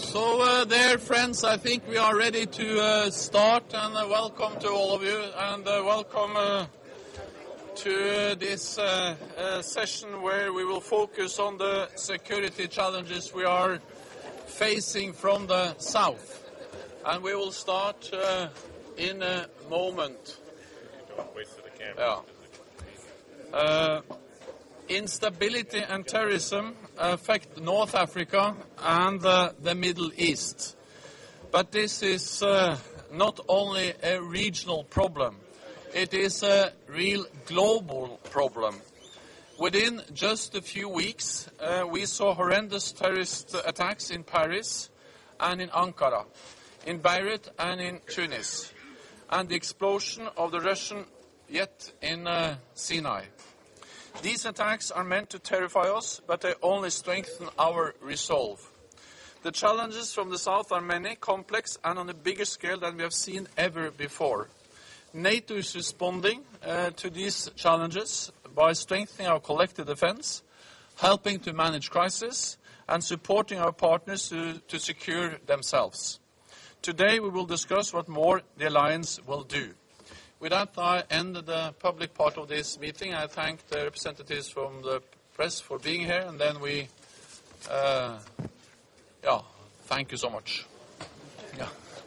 So, dear friends, I think we are ready to start, and welcome to all of you, and welcome to this session where we will focus on the security challenges we are facing from the south. And we will start in a moment. Yeah. Instability and terrorism affect North Africa and the Middle East. But this is not only a regional problem, it is a real global problem. Within just a few weeks, we saw horrendous terrorist attacks in Paris and in Ankara, in Beirut and in Tunis, and the explosion of the Russian jet in Sinai. These attacks are meant to terrify us, but they only strengthen our resolve. The challenges from the south are many, complex, and on a bigger scale than we have seen ever before. NATO is responding to these challenges by strengthening our collective defense, helping to manage crisis, and supporting our partners to secure themselves. Today we will discuss what more the alliance will do. With that, I end the public part of this meeting. I thank the representatives from the press for being here, and then we, thank you so much. Yeah.